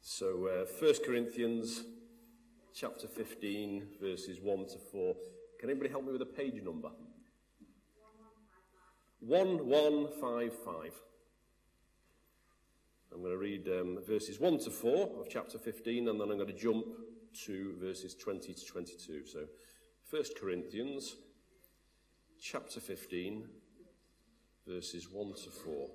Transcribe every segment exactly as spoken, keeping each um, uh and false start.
So, uh, First Corinthians chapter fifteen, verses one to four. Can anybody help me with a page number? one one five five. I'm going to read um, verses one to four of chapter fifteen, and then I'm going to jump to verses twenty to twenty-two. So, First Corinthians chapter fifteen, verses one to four.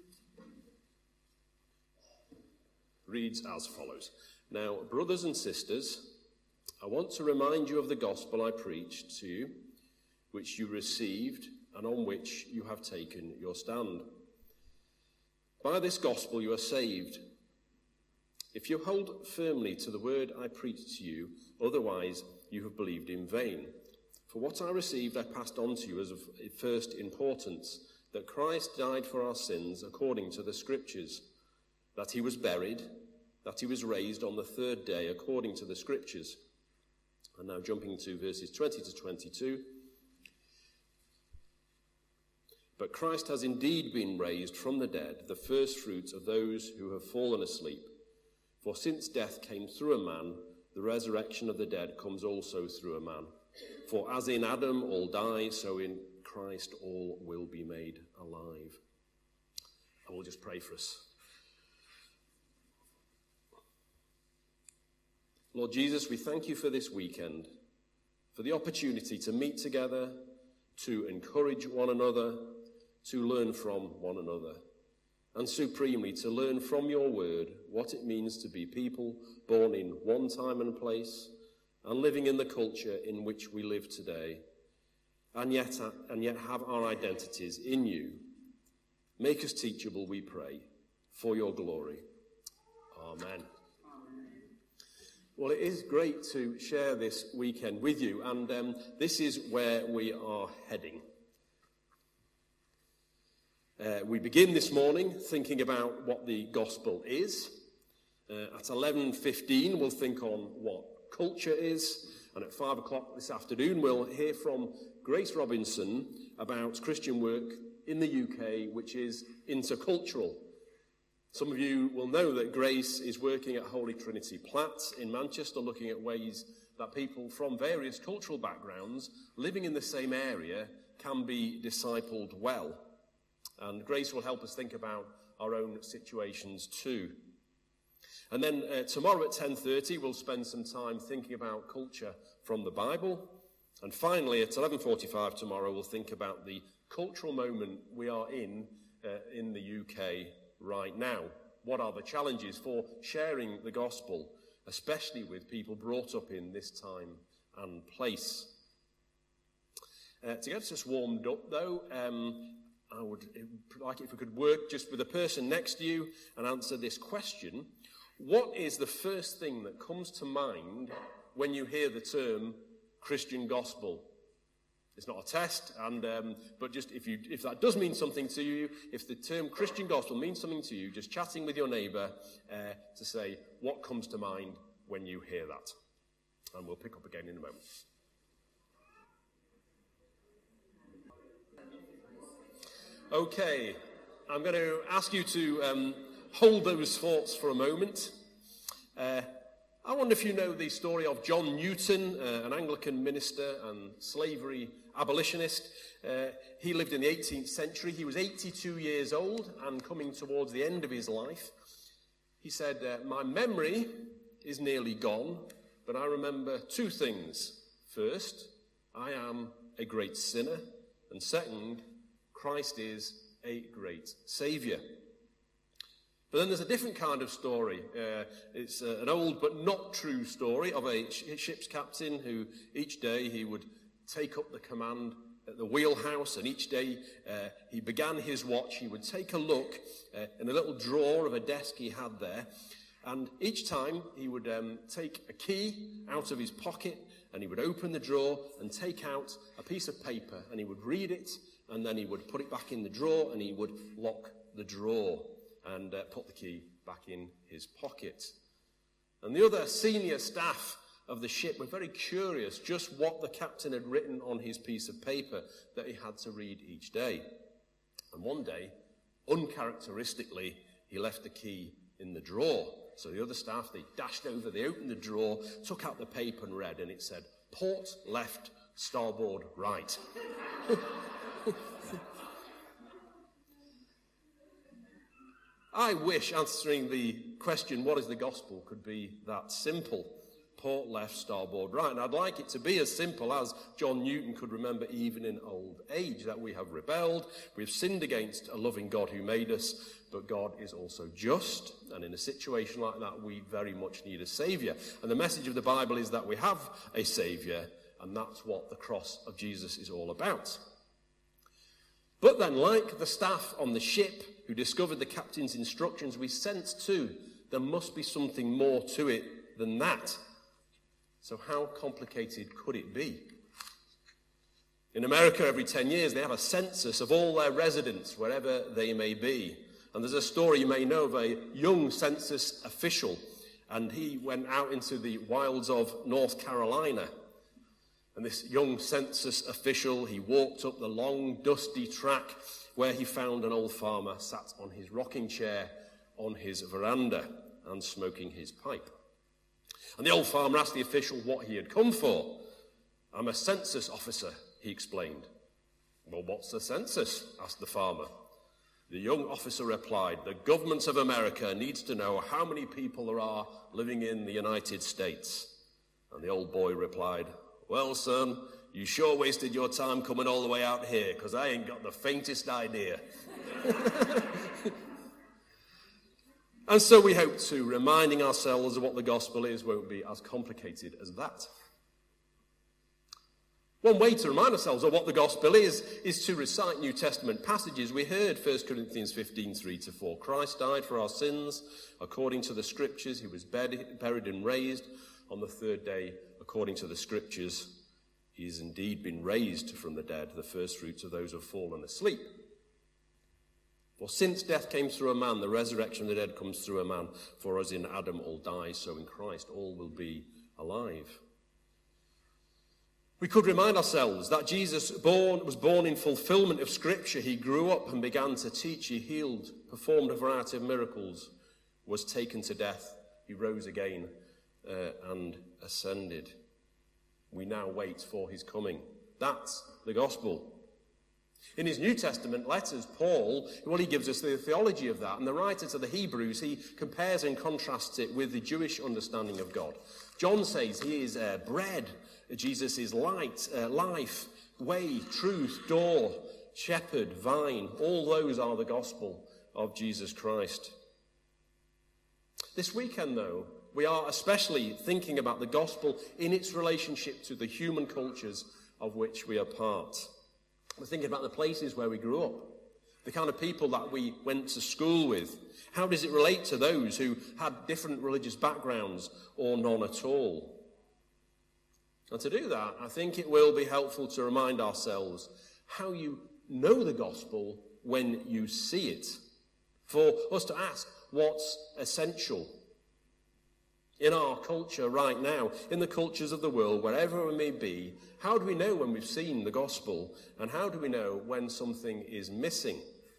Reads as follows. Now, brothers and sisters, I want to remind you of the gospel I preached to you, which you received and on which you have taken your stand. By this gospel you are saved, if you hold firmly to the word I preached to you, otherwise you have believed in vain. For what I received I passed on to you as of first importance, that Christ died for our sins according to the Scriptures, that he was buried, that he was raised on the third day according to the Scriptures. And now jumping to verses twenty to twenty-two. But Christ has indeed been raised from the dead, the first fruits of those who have fallen asleep. For since death came through a man, the resurrection of the dead comes also through a man. For as in Adam all die, so in Christ all will be made alive. I will just pray for us. Lord Jesus, we thank you for this weekend, for the opportunity to meet together, to encourage one another, to learn from one another, and supremely to learn from your word what it means to be people born in one time and place and living in the culture in which we live today, and yet, and yet have our identities in you. Make us teachable, we pray, for your glory. Amen. Well, it is great to share this weekend with you, and um, this is where we are heading. Uh, we begin this morning thinking about what the gospel is. Uh, at eleven fifteen, we'll think on what culture is, and at five o'clock this afternoon, we'll hear from Grace Robinson about Christian work in the U K, which is intercultural. Some of you will know that Grace is working at Holy Trinity Platt in Manchester, looking at ways that people from various cultural backgrounds living in the same area can be discipled well. And Grace will help us think about our own situations too. And then uh, tomorrow at ten thirty, we'll spend some time thinking about culture from the Bible. And finally, at eleven forty-five tomorrow, we'll think about the cultural moment we are in uh, in the U K right now. What are the challenges for sharing the gospel, especially with people brought up in this time and place? Uh, to get us warmed up, though, um, I would like it if we could work just with the person next to you and answer this question. What is the first thing that comes to mind when you hear the term Christian gospel? It's not a test, and um, but just if you if that does mean something to you, if the term Christian gospel means something to you, just chatting with your neighbour uh, to say what comes to mind when you hear that. And we'll pick up again in a moment. Okay, I'm going to ask you to um, hold those thoughts for a moment. Uh, I wonder if you know the story of John Newton, uh, an Anglican minister and slavery abolitionist. Uh, he lived in the eighteenth century. He was eighty-two years old and coming towards the end of his life. He said, uh, my memory is nearly gone, but I remember two things. First, I am a great sinner, and second, Christ is a great saviour. But then there's a different kind of story. Uh, it's uh, an old but not true story of a sh- ship's captain who each day he would take up the command at the wheelhouse, and each day uh, he began his watch. He would take a look uh, in a little drawer of a desk he had there, and each time he would um, take a key out of his pocket, and he would open the drawer and take out a piece of paper, and he would read it, and then he would put it back in the drawer, and he would lock the drawer and uh, put the key back in his pocket. And the other senior staff of the ship were very curious just what the captain had written on his piece of paper that he had to read each day. And one day, uncharacteristically, he left the key in the drawer. So the other staff, they dashed over, they opened the drawer, took out the paper and read, and it said, port left, starboard right. I wish answering the question, what is the gospel, could be that simple. Port left, starboard right. And I'd like it to be as simple as John Newton could remember even in old age, that we have rebelled, we've sinned against a loving God who made us, but God is also just, and in a situation like that, we very much need a saviour. And the message of the Bible is that we have a saviour, and that's what the cross of Jesus is all about. But then, like the staff on the ship who discovered the captain's instructions, we sense too there must be something more to it than that. So how complicated could it be? In America, every ten years, they have a census of all their residents, wherever they may be. And there's a story you may know of a young census official, and he went out into the wilds of North Carolina. And this young census official, he walked up the long, dusty track where he found an old farmer sat on his rocking chair on his veranda and smoking his pipe. And the old farmer asked the official what he had come for. I'm a census officer, he explained. Well, what's a census? Asked the farmer. The young officer replied, the government of America needs to know how many people there are living in the United States. And the old boy replied, well, son, you sure wasted your time coming all the way out here, because I ain't got the faintest idea. And so we hope to reminding ourselves of what the gospel is won't be as complicated as that. One way to remind ourselves of what the gospel is, is to recite New Testament passages. We heard First Corinthians fifteen, three to four. Christ died for our sins according to the scriptures. He was buried and raised on the third day according to the scriptures. He has indeed been raised from the dead, the first fruits of those who have fallen asleep. For since death came through a man, the resurrection of the dead comes through a man. For as in Adam all die, so in Christ all will be alive. We could remind ourselves that Jesus born, was born in fulfillment of Scripture. He grew up and began to teach. He healed, performed a variety of miracles, was taken to death. He rose again uh, and ascended. We now wait for his coming. That's the gospel. In his New Testament letters, Paul, well, he gives us the theology of that. And the writer to the Hebrews, he compares and contrasts it with the Jewish understanding of God. John says he is uh, bread. Jesus is light, uh, life, way, truth, door, shepherd, vine. All those are the gospel of Jesus Christ. This weekend, though, we are especially thinking about the gospel in its relationship to the human cultures of which we are part. We're thinking about the places where we grew up, the kind of people that we went to school with. How does it relate to those who had different religious backgrounds or none at all? And to do that, I think it will be helpful to remind ourselves how you know the gospel when you see it. For us to ask what's essential in our culture right now, in the cultures of the world, wherever we may be. How do we know when we've seen the gospel? And how do we know when something is missing?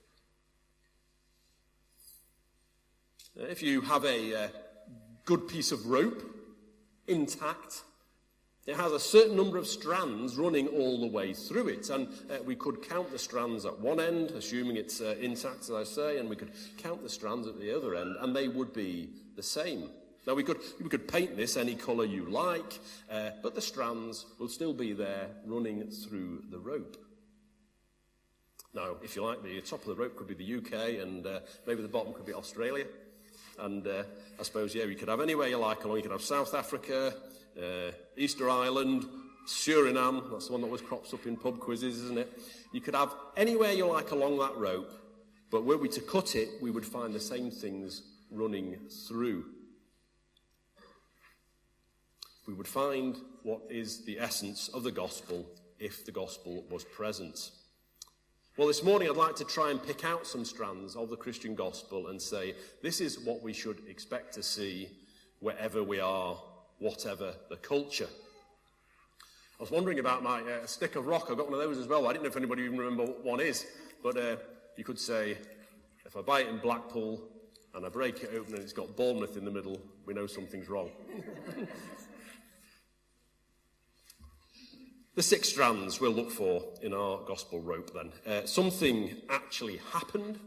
If you have a uh, good piece of rope, intact, it has a certain number of strands running all the way through it. And uh, we could count the strands at one end, assuming it's uh, intact, as I say, and we could count the strands at the other end, and they would be the same. Now, we could, we could paint this any colour you like, uh, but the strands will still be there running through the rope. Now, if you like, the top of the rope could be the U K, and uh, maybe the bottom could be Australia. And uh, I suppose, yeah, you could have anywhere you like along. You could have South Africa, uh, Easter Island, Suriname. That's the one that always crops up in pub quizzes, isn't it? You could have anywhere you like along that rope, but were we to cut it, we would find the same things running through. We would find what is the essence of the gospel if the gospel was present. Well, this morning I'd like to try and pick out some strands of the Christian gospel and say, this is what we should expect to see wherever we are, whatever the culture. I was wondering about my uh, stick of rock. I've got one of those as well. I didn't know if anybody even remember what one is. But uh, you could say, if I buy it in Blackpool, and I break it open and it's got Bournemouth in the middle, we know something's wrong. The six strands we'll look for in our gospel rope then. Uh, something actually happened.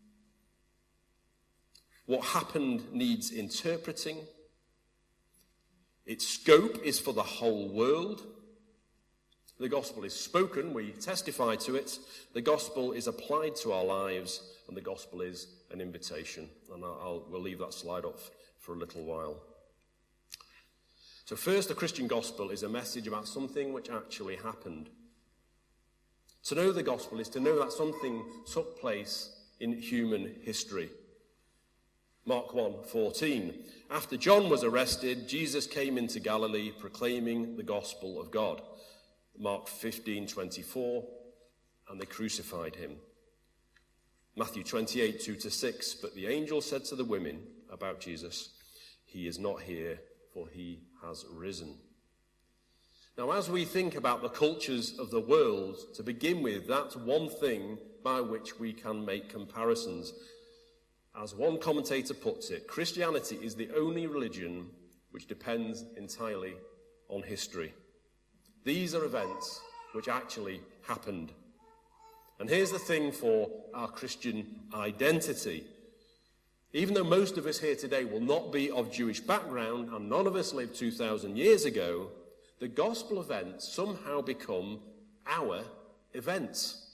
What happened needs interpreting. Its scope is for the whole world. The gospel is spoken, we testify to it. The gospel is applied to our lives, and the gospel is an invitation. And I'll, I'll, we'll leave that slide up for a little while. So first, the Christian gospel is a message about something which actually happened. To know the gospel is to know that something took place in human history. Mark one fourteen. After John was arrested, Jesus came into Galilee proclaiming the gospel of God. Mark fifteen twenty-four. And they crucified him. Matthew twenty-eight two to six. But the angel said to the women about Jesus, he is not here, for he has risen. Now, as we think about the cultures of the world, to begin with, that's one thing by which we can make comparisons. As one commentator puts it, Christianity is the only religion which depends entirely on history. These are events which actually happened. And here's the thing for our Christian identity. Even though most of us here today will not be of Jewish background, and none of us lived two thousand years ago, the gospel events somehow become our events.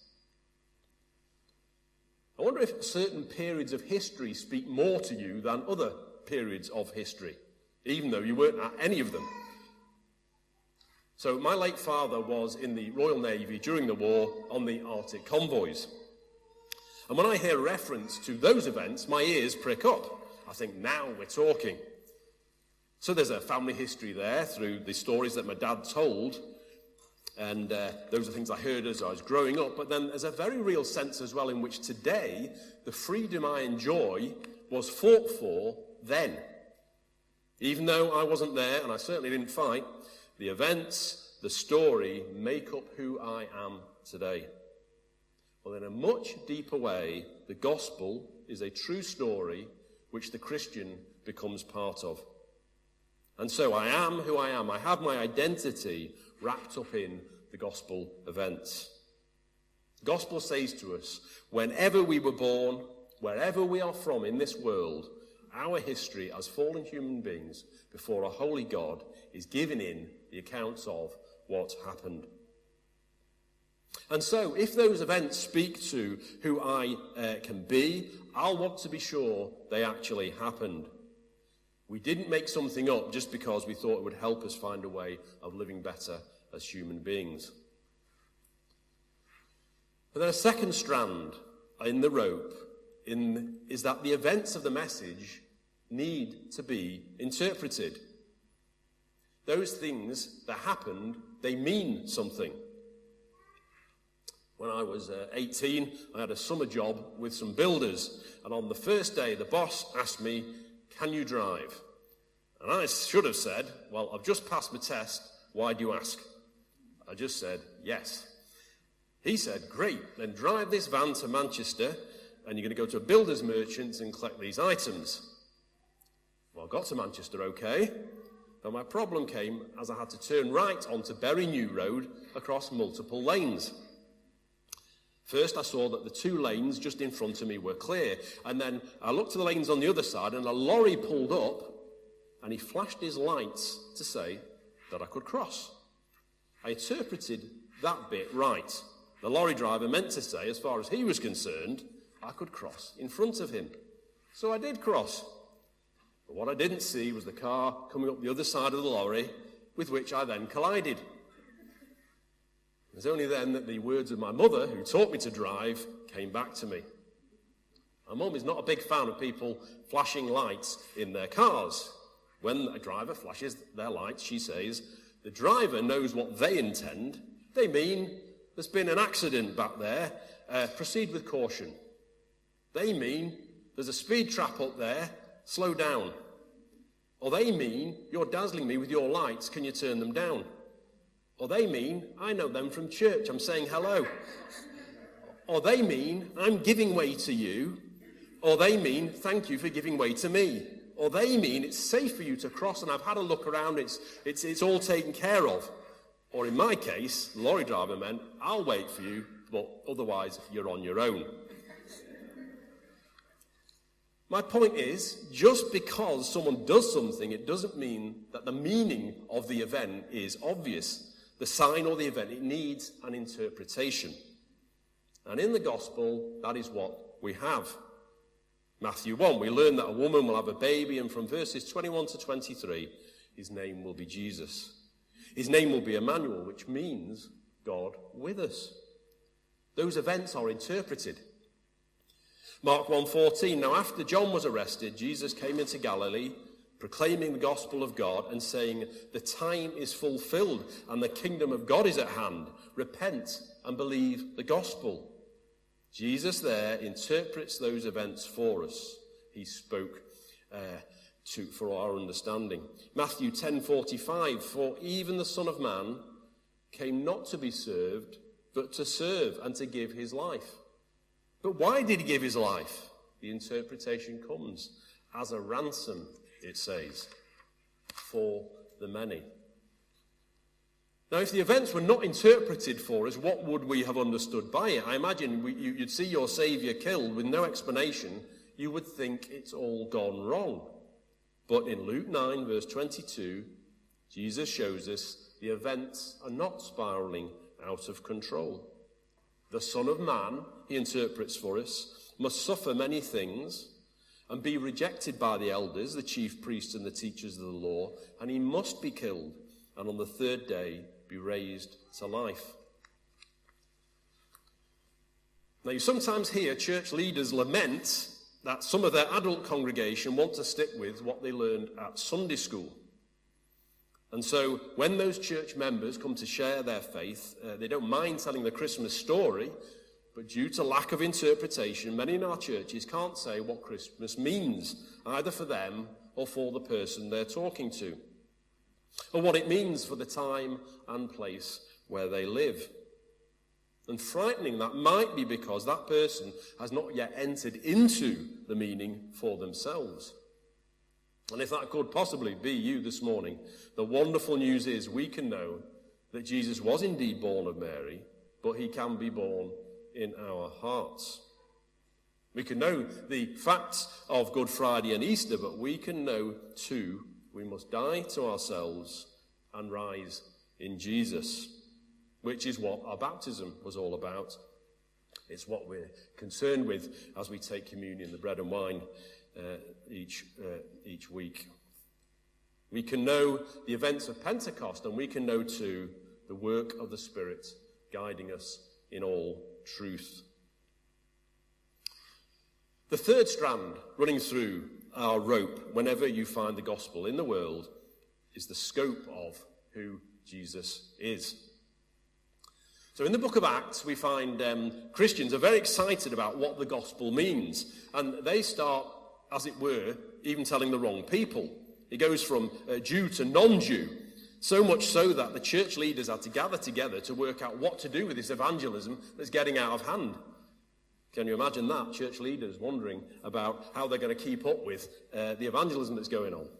I wonder if certain periods of history speak more to you than other periods of history, even though you weren't at any of them. So my late father was in the Royal Navy during the war on the Arctic convoys. And when I hear reference to those events, my ears prick up. I think, now we're talking. So there's a family history there through the stories that my dad told. And uh, those are things I heard as I was growing up. But then there's a very real sense as well in which today, the freedom I enjoy was fought for then. Even though I wasn't there, and I certainly didn't fight, the events, the story, make up who I am today. Well, in a much deeper way, the gospel is a true story which the Christian becomes part of. And so I am who I am. I have my identity wrapped up in the gospel events. The gospel says to us, whenever we were born, wherever we are from in this world, our history as fallen human beings before a holy God is given in the accounts of what happened. And so, if those events speak to who I uh, can be, I'll want to be sure they actually happened. We didn't make something up just because we thought it would help us find a way of living better as human beings. But then a second strand in the rope in, is that the events of the message need to be interpreted. Those things that happened, they mean something. When I was uh, eighteen, I had a summer job with some builders, and on the first day, the boss asked me, can you drive? And I should have said, well, I've just passed my test, why do you ask? I just said, yes. He said, great, then drive this van to Manchester, and you're going to go to a builder's merchant and collect these items. Well, I got to Manchester okay, but my problem came as I had to turn right onto Bury New Road across multiple lanes. First, I saw that the two lanes just in front of me were clear, and then I looked to the lanes on the other side, and a lorry pulled up, and he flashed his lights to say that I could cross. I interpreted that bit right. The lorry driver meant to say, as far as he was concerned, I could cross in front of him. So I did cross. But what I didn't see was the car coming up the other side of the lorry, with which I then collided. It was only then that the words of my mother, who taught me to drive, came back to me. My mum is not a big fan of people flashing lights in their cars. When a driver flashes their lights, she says, the driver knows what they intend. They mean, there's been an accident back there, uh, proceed with caution. They mean, there's a speed trap up there, slow down. Or they mean, you're dazzling me with your lights, can you turn them down? Or they mean, I know them from church, I'm saying hello. Or they mean, I'm giving way to you. Or they mean, thank you for giving way to me. Or they mean, it's safe for you to cross and I've had a look around, it's, it's, it's all taken care of. Or in my case, the lorry driver meant, I'll wait for you, but otherwise you're on your own. My point is, just because someone does something, it doesn't mean that the meaning of the event is obvious. The sign or the event, it needs an interpretation. And in the gospel, that is what we have. Matthew one, we learn that a woman will have a baby, and from verses twenty-one to twenty-three, his name will be Jesus. His name will be Emmanuel, which means God with us. Those events are interpreted. Mark one fourteen, now after John was arrested, Jesus came into Galilee, proclaiming the gospel of God and saying, the time is fulfilled and the kingdom of God is at hand. Repent and believe the gospel. Jesus there interprets those events for us. He spoke uh, to, for our understanding. Matthew ten forty-five, for even the Son of Man came not to be served, but to serve and to give his life. But why did he give his life? The interpretation comes as a ransom, it says, for the many. Now, if the events were not interpreted for us, what would we have understood by it? I imagine we, you, you'd see your Saviour killed with no explanation. You would think it's all gone wrong. But in Luke nine, verse twenty-two, Jesus shows us the events are not spiralling out of control. The Son of Man, he interprets for us, must suffer many things and be rejected by the elders, the chief priests and the teachers of the law, and he must be killed, and on the third day be raised to life. Now, you sometimes hear church leaders lament that some of their adult congregation want to stick with what they learned at Sunday school. And so when those church members come to share their faith, uh, they don't mind telling the Christmas story, but due to lack of interpretation, many in our churches can't say what Christmas means, either for them or for the person they're talking to, or what it means for the time and place where they live. And frightening that might be because that person has not yet entered into the meaning for themselves. And if that could possibly be you this morning, the wonderful news is we can know that Jesus was indeed born of Mary, but he can be born in our hearts. We can know the facts of Good Friday and Easter, but we can know too we must die to ourselves and rise in Jesus, which is what our baptism was all about. It's what we're concerned with as we take communion, the bread and wine, uh, each, uh, each week. We can know the events of Pentecost, and we can know too the work of the Spirit guiding us in all truth. The third strand running through our rope whenever you find the gospel in the world is the scope of who Jesus is. So in the book of Acts, we find um, Christians are very excited about what the gospel means, and they start, as it were, even telling the wrong people. It goes from uh, Jew to non-Jew, so much so that the church leaders had to gather together to work out what to do with this evangelism that's getting out of hand. Can you imagine that? Church leaders wondering about how they're going to keep up with uh, the evangelism that's going on.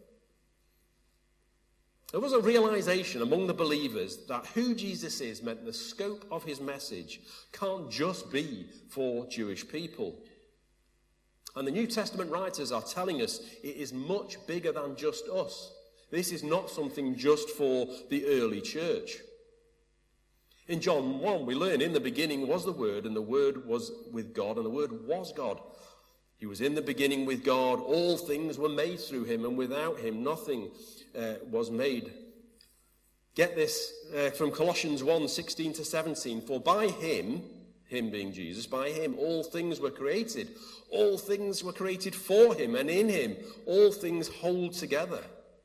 There was a realization among the believers that who Jesus is meant the scope of his message can't just be for Jewish people. And the New Testament writers are telling us it is much bigger than just us. This is not something just for the early church. In John one, we learn, in the beginning was the Word, and the Word was with God, and the Word was God. He was in the beginning with God. All things were made through him, and without him nothing uh, was made. Get this uh, from Colossians one, sixteen to seventeen. For by him, him being Jesus, by him all things were created. All things were created for him, and in him all things hold together.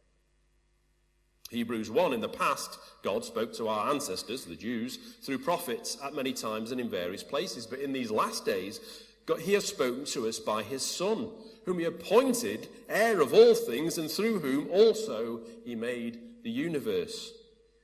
Hebrews one, in the past, God spoke to our ancestors, the Jews, through prophets at many times and in various places. But in these last days, God, he has spoken to us by his Son, whom he appointed heir of all things, and through whom also he made the universe.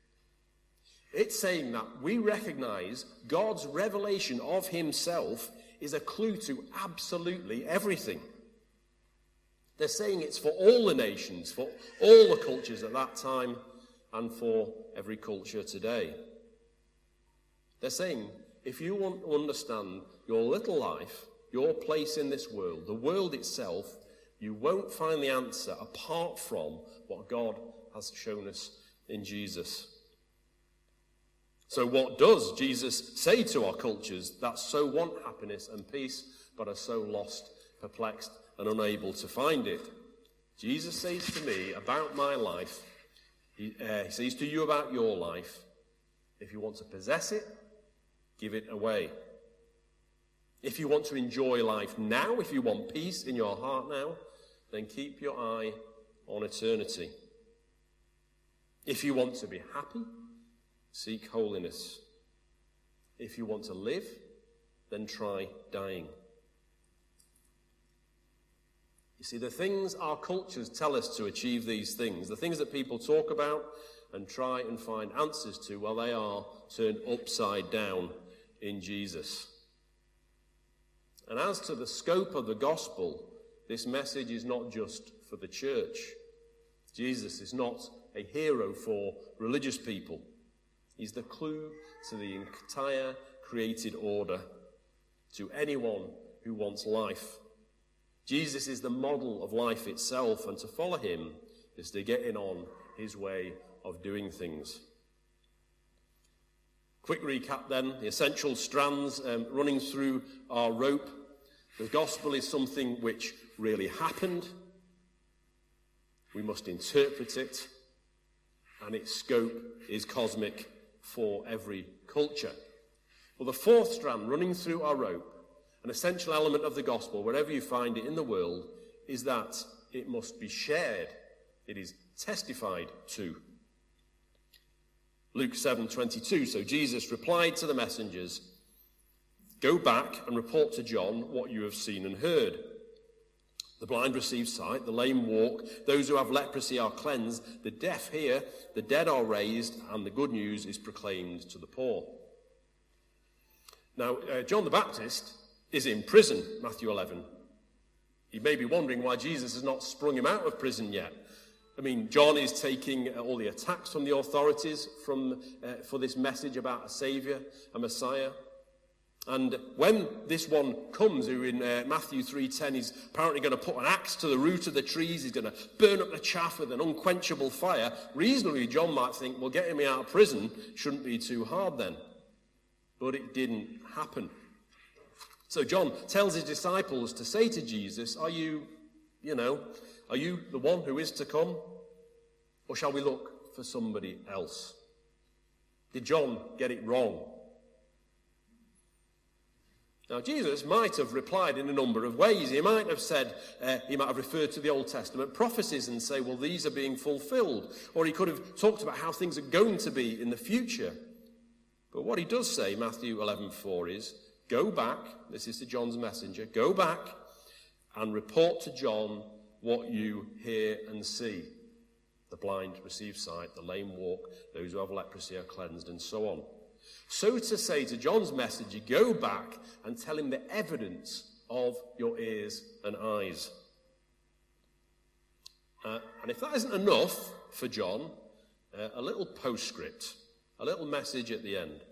It's saying that we recognize God's revelation of himself is a clue to absolutely everything. They're saying it's for all the nations, for all the cultures at that time, and for every culture today. They're saying, if you want to understand your little life, your place in this world, the world itself, you won't find the answer apart from what God has shown us in Jesus. So what does Jesus say to our cultures that so want happiness and peace, but are so lost, perplexed, and unable to find it? Jesus says to me about my life, he, uh, he says to you about your life, if you want to possess it, give it away. If you want to enjoy life now, if you want peace in your heart now, then keep your eye on eternity. If you want to be happy, seek holiness. If you want to live, then try dying. You see, the things our cultures tell us to achieve these things, the things that people talk about and try and find answers to, well, they are turned upside down in Jesus. And as to the scope of the gospel, this message is not just for the church. Jesus is not a hero for religious people. He's the clue to the entire created order, to anyone who wants life. Jesus is the model of life itself, and to follow him is to get in on his way of doing things. Quick recap then, the essential strands um, running through our rope. The gospel is something which really happened. We must interpret it, and its scope is cosmic for every culture. Well, the fourth strand running through our rope, an essential element of the gospel, wherever you find it in the world, is that it must be shared. It is testified to. Luke seven twenty-two, so Jesus replied to the messengers, "Go back and report to John what you have seen and heard. The blind receive sight, the lame walk, those who have leprosy are cleansed, the deaf hear, the dead are raised, and the good news is proclaimed to the poor." Now, uh, John the Baptist is in prison, Matthew eleven. You may be wondering why Jesus has not sprung him out of prison yet. I mean, John is taking uh, all the attacks from the authorities from, uh, for this message about a Saviour, a Messiah. And when this one comes, who in uh, Matthew three ten is apparently going to put an axe to the root of the trees, he's going to burn up the chaff with an unquenchable fire, reasonably John might think, well, getting me out of prison shouldn't be too hard then. But it didn't happen. So John tells his disciples to say to Jesus, are you, you know, are you the one who is to come? Or shall we look for somebody else? Did John get it wrong? Now, Jesus might have replied in a number of ways. He might have said, uh, he might have referred to the Old Testament prophecies and say, well, these are being fulfilled. Or he could have talked about how things are going to be in the future. But what he does say, Matthew eleven four, is, go back, this is to John's messenger, go back and report to John what you hear and see. The blind receive sight, the lame walk, those who have leprosy are cleansed, and so on. So to say to John's messenger, go back and tell him the evidence of your ears and eyes. Uh, and if that isn't enough for John, uh, a little postscript, a little message at the end.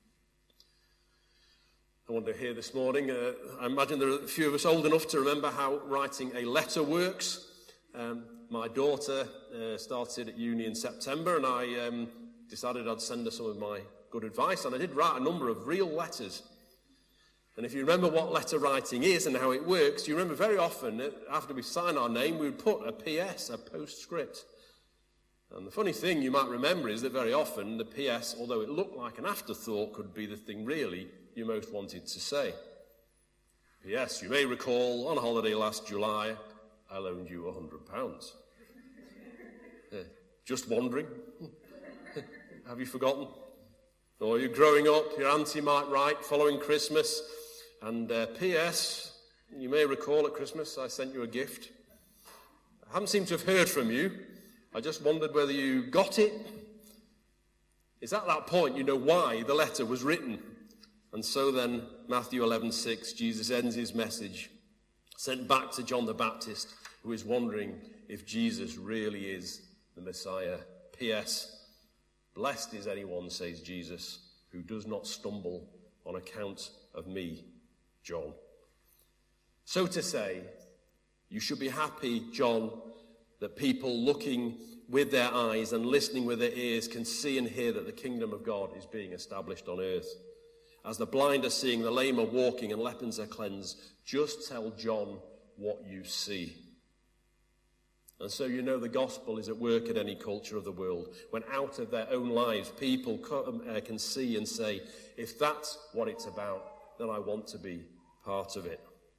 I wonder here this morning, uh, I imagine there are a few of us old enough to remember how writing a letter works. Um, my daughter uh, started at uni in September, and I um, decided I'd send her some of my good advice, and I did write a number of real letters. And if you remember what letter writing is and how it works, you remember very often, after we sign our name, we would put a P S, a postscript. And the funny thing you might remember is that very often the P S, although it looked like an afterthought, could be the thing really you most wanted to say. P S, you may recall, on holiday last July, I loaned you a hundred pounds. Uh, just wondering, have you forgotten? Or you're growing up, your auntie might write following Christmas, and uh, P S, you may recall at Christmas I sent you a gift. I haven't seemed to have heard from you. I just wondered whether you got it. It's at that point you know why the letter was written. And so then, Matthew eleven six, Jesus ends his message, sent back to John the Baptist, who is wondering if Jesus really is the Messiah. P S. Blessed is anyone, says Jesus, who does not stumble on account of me, John. So to say, you should be happy, John, that people looking with their eyes and listening with their ears can see and hear that the kingdom of God is being established on earth. As the blind are seeing, the lame are walking, and lepers are cleansed, just tell John what you see. And so you know the gospel is at work at any culture of the world, when out of their own lives people can see and say, if that's what it's about, then I want to be part of it.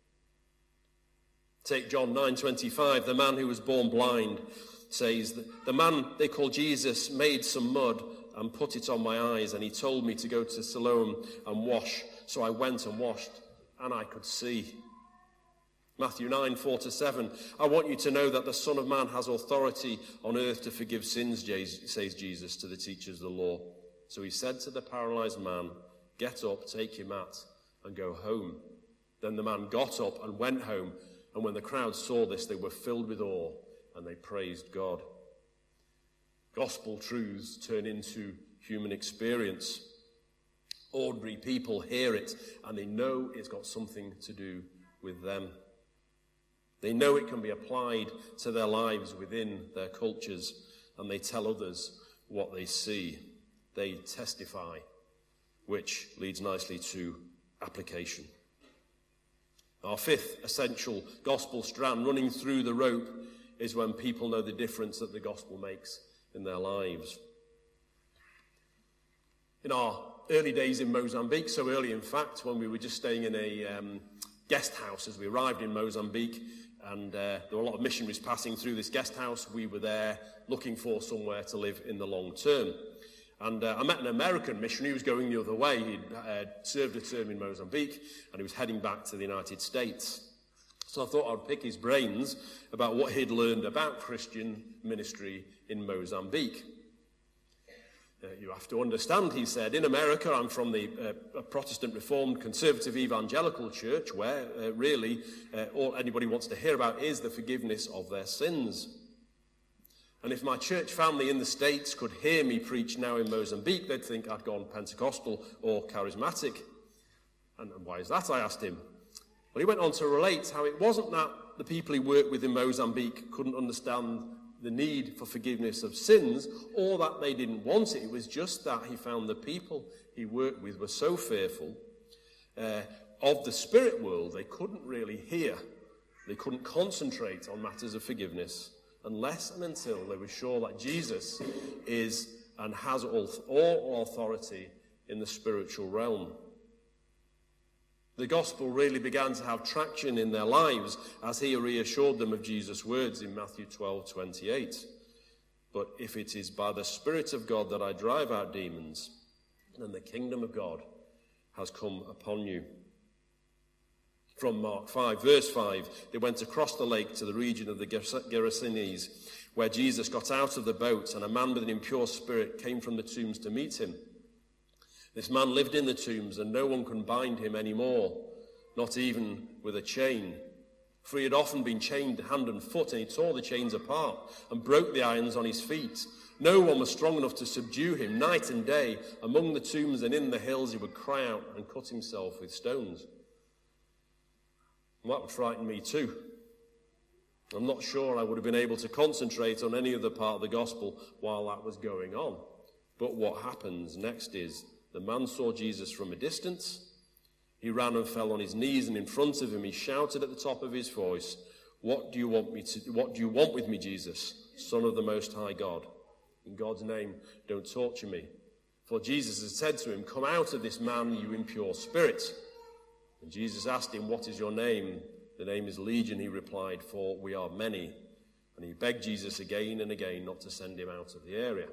Take John nine twenty-five, the man who was born blind says, the man they call Jesus made some mud and put it on my eyes, and he told me to go to Siloam and wash. So I went and washed, and I could see. Matthew nine four to seven, I want you to know that the Son of Man has authority on earth to forgive sins, says Jesus to the teachers of the law. So he said to the paralyzed man, get up, take your mat, and go home. Then the man got up and went home, and when the crowd saw this, they were filled with awe, and they praised God. Gospel truths turn into human experience. Ordinary people hear it, and they know it's got something to do with them. They know it can be applied to their lives within their cultures, and they tell others what they see. They testify, which leads nicely to application. Our fifth essential gospel strand running through the rope is when people know the difference that the gospel makes in their lives. In our early days in Mozambique, so early in fact, when we were just staying in a um, guest house as we arrived in Mozambique, and uh, there were a lot of missionaries passing through this guest house, we were there looking for somewhere to live in the long term. And uh, I met an American missionary who was going the other way. He'd uh, served a term in Mozambique, and he was heading back to the United States. So I thought I'd pick his brains about what he'd learned about Christian ministry in Mozambique. Uh, you have to understand, he said, in America, I'm from the uh, Protestant Reformed Conservative Evangelical Church, where uh, really uh, all anybody wants to hear about is the forgiveness of their sins. And if my church family in the States could hear me preach now in Mozambique, they'd think I'd gone Pentecostal or charismatic. And, and why is that, I asked him. Well, he went on to relate how it wasn't that the people he worked with in Mozambique couldn't understand the need for forgiveness of sins, or that they didn't want it. It was just that he found the people he worked with were so fearful uh, of the spirit world, they couldn't really hear. They couldn't concentrate on matters of forgiveness unless and until they were sure that Jesus is and has all, all authority in the spiritual realm. The gospel really began to have traction in their lives as he reassured them of Jesus' words in Matthew twelve twenty-eight. But if it is by the Spirit of God that I drive out demons, then the kingdom of God has come upon you. From Mark five, verse five, they went across the lake to the region of the Gerasenes, where Jesus got out of the boat, and a man with an impure spirit came from the tombs to meet him. This man lived in the tombs, and no one can bind him anymore, not even with a chain. For he had often been chained hand and foot, and he tore the chains apart and broke the irons on his feet. No one was strong enough to subdue him. Night and day, among the tombs and in the hills, he would cry out and cut himself with stones. And that would frighten me too. I'm not sure I would have been able to concentrate on any other part of the gospel while that was going on. But what happens next is, the man saw Jesus from a distance. He ran and fell on his knees, and in front of him he shouted at the top of his voice, What do you want me to, what do you want with me, Jesus, Son of the Most High God? In God's name, don't torture me. For Jesus had said to him, Come out of this man, you impure spirit. And Jesus asked him, What is your name? The name is Legion, he replied, for we are many. And he begged Jesus again and again not to send him out of the area.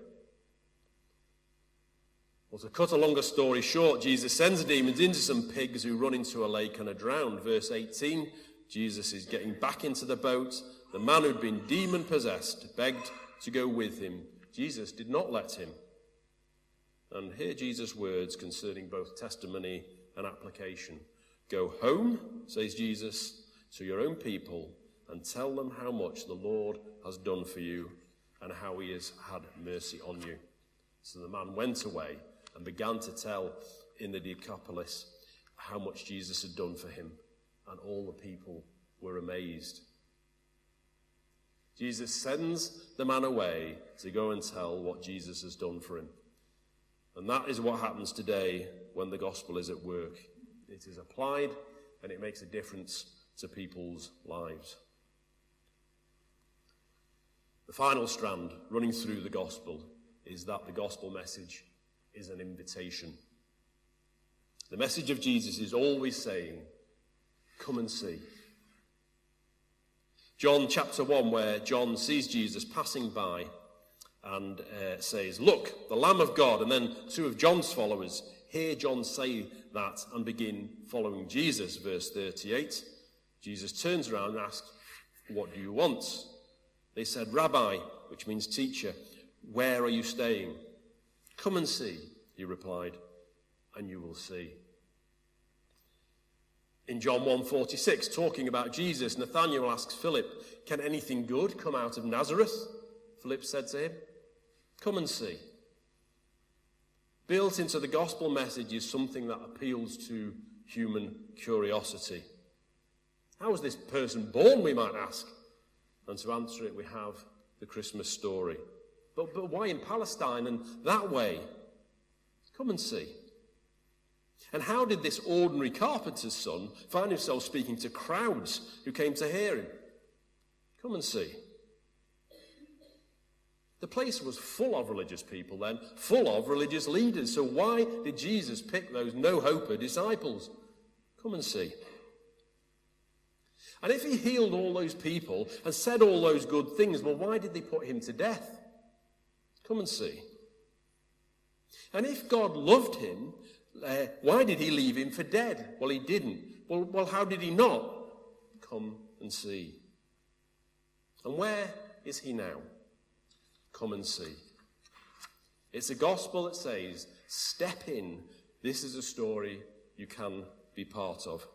Well, to cut a longer story short, Jesus sends the demons into some pigs who run into a lake and are drowned. Verse eighteen, Jesus is getting back into the boat. The man who'd been demon-possessed begged to go with him. Jesus did not let him. And hear Jesus' words concerning both testimony an application. Go home, says Jesus, to your own people and tell them how much the Lord has done for you and how he has had mercy on you. So the man went away and began to tell in the Decapolis how much Jesus had done for him, and all the people were amazed. Jesus sends the man away to go and tell what Jesus has done for him. And that is what happens today when the gospel is at work. It is applied and it makes a difference to people's lives. The final strand running through the gospel is that the gospel message is an invitation. The message of Jesus is always saying, come and see. John chapter one, where John sees Jesus passing by and uh, says, look, the Lamb of God. And then two of John's followers hear John say that and begin following Jesus. Verse thirty-eight, Jesus turns around and asks, what do you want? They said, Rabbi, which means teacher, where are you staying? Come and see, he replied, and you will see. In John one forty-six, talking about Jesus, Nathanael asks Philip, can anything good come out of Nazareth? Philip said to him, come and see. Built into the gospel message is something that appeals to human curiosity. How was this person born, we might ask? And to answer it, we have the Christmas story. But, but why in Palestine and that way? Come and see. And how did this ordinary carpenter's son find himself speaking to crowds who came to hear him? Come and see. The place was full of religious people then, full of religious leaders. So why did Jesus pick those no-hoper disciples? Come and see. And if he healed all those people and said all those good things, well, why did they put him to death? Come and see. And if God loved him, uh, why did he leave him for dead? Well, he didn't. Well, well, how did he not? Come and see. And where is he now? Come and see. It's a gospel that says, step in. This is a story you can be part of.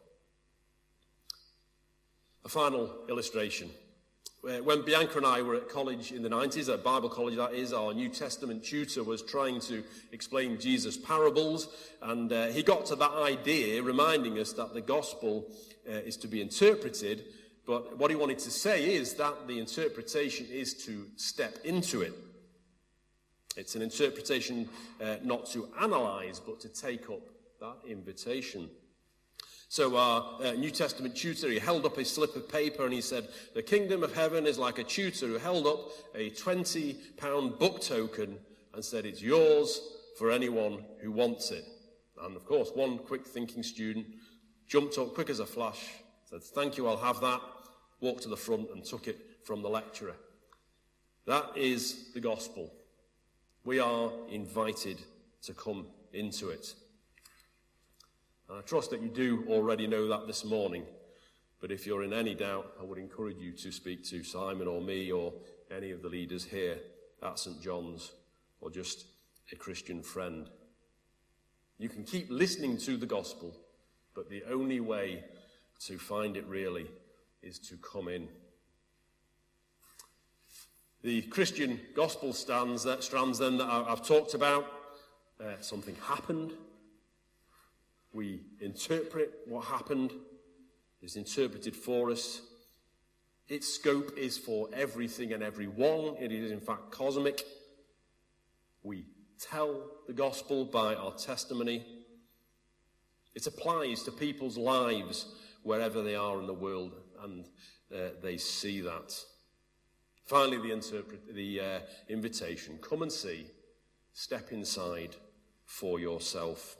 A final illustration. When Bianca and I were at college in the nineties, at Bible college that is, our New Testament tutor was trying to explain Jesus' parables, and uh, he got to that idea, reminding us that the gospel uh, is to be interpreted, but what he wanted to say is that the interpretation is to step into it. It's an interpretation uh, not to analyze, but to take up that invitation. So our uh, New Testament tutor, he held up a slip of paper and he said, the kingdom of heaven is like a tutor who held up a twenty pound book token and said, it's yours for anyone who wants it. And of course, one quick thinking student jumped up quick as a flash, said, thank you, I'll have that, walked to the front and took it from the lecturer. That is the gospel. We are invited to come into it. I trust that you do already know that this morning, but if you're in any doubt, I would encourage you to speak to Simon or me or any of the leaders here at Saint John's, or just a Christian friend. You can keep listening to the gospel, but the only way to find it really is to come in. The Christian gospel stands, that strands then that I've talked about, uh, something happened. We interpret what happened. It's interpreted for us. Its scope is for everything and everyone. It is in fact cosmic. We tell the gospel by our testimony. It applies to people's lives wherever they are in the world, and uh, they see that. Finally, the, interpret- the uh, invitation, come and see, step inside for yourself.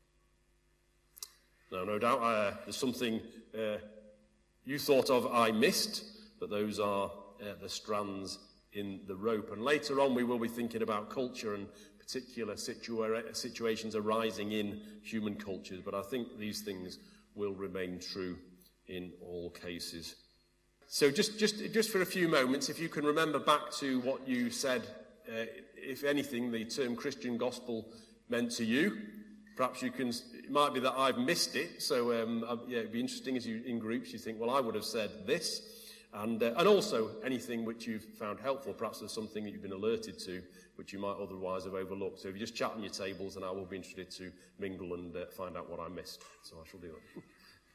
Now, no doubt uh, there's something uh, you thought of I missed, but those are uh, the strands in the rope. And later on we will be thinking about culture and particular situa- situations arising in human cultures, but I think these things will remain true in all cases. So just, just, just for a few moments, if you can remember back to what you said, uh, if anything, the term Christian gospel meant to you, perhaps you can, it might be that I've missed it, so um, yeah, it'd be interesting as you, in groups, you think, well, I would have said this, and, uh, and also anything which you've found helpful, perhaps there's something that you've been alerted to, which you might otherwise have overlooked. So if you just chat on your tables, and I will be interested to mingle and uh, find out what I missed, so I shall do that.